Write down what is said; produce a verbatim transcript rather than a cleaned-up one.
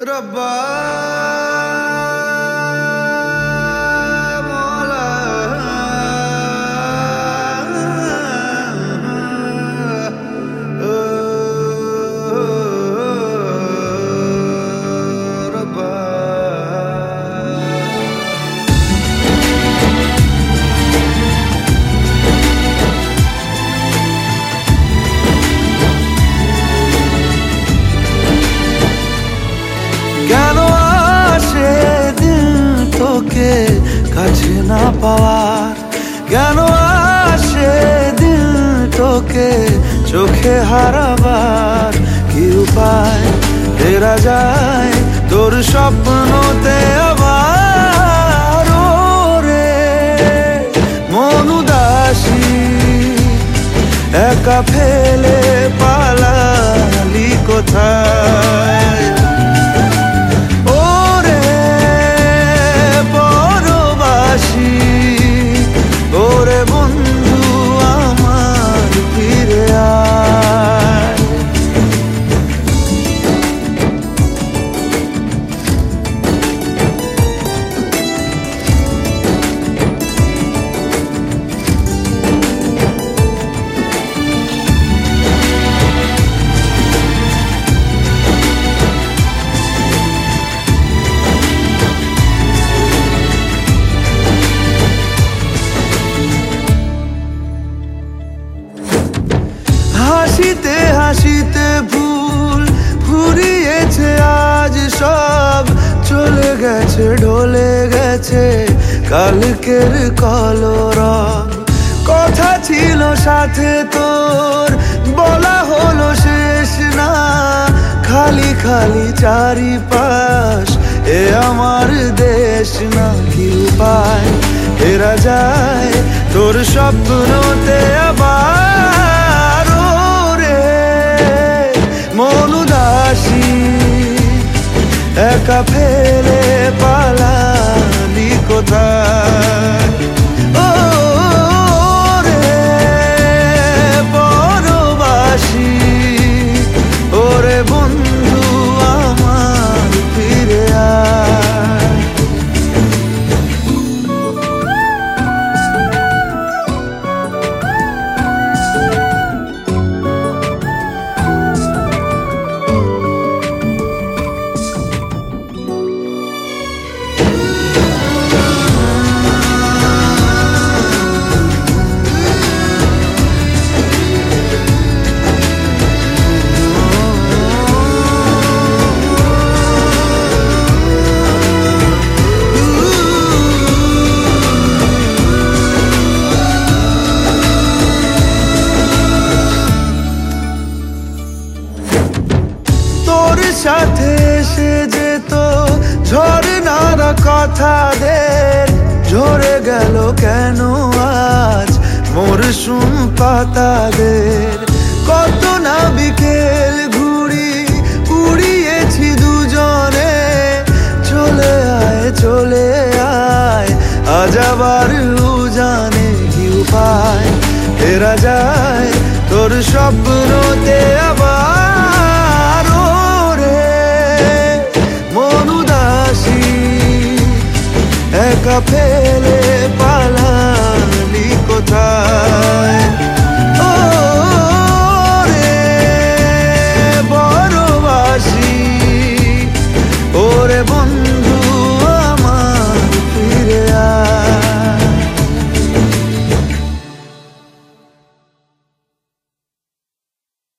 रब्बा मौला ओ रब्बा কেন আসে দিল তোকে কাছে না পাওয়ার, কেন আসে দিল তোকে চোখে হারাবার, কি উপায় ফেরা যায় তোর স্বপ্নতে আবার। ওরে মন উদাসী একা ফেলে পালালি কোথায়, ওরে বন্ধু আমার ফিরে আয়। হাসিতে হাসিতে ভুল ফুরিয়েছে আজ সব, চলে গেছে ঢলে গেছে কালকের কলরব। কথা ছিল সাথে তোর বলা হলো শেষ না, খালি খালি চারিপাশ এ আমার দেশ না, কি উপায় ফেরা যায় তোর স্বপ্নতে আবার। মন উদাসী একা ফেলে পালালি কোথায়, ও রে পরবাসী ওরে বন্ধু আমার ফিরে আয়। সাথে এসে যেত ঝরনার কথাদের, ঝরে গেল কেন আজ মরশুম পাতাদের। কত না বিকেল ঘুড়ি উড়িয়েছি দুজনে, চলে আয় চলে আয় আজ আবার উজানে, কি উপায় ফেরা যায় তোর স্বপ্নতে আবার। মন উদাসী একা ফেলে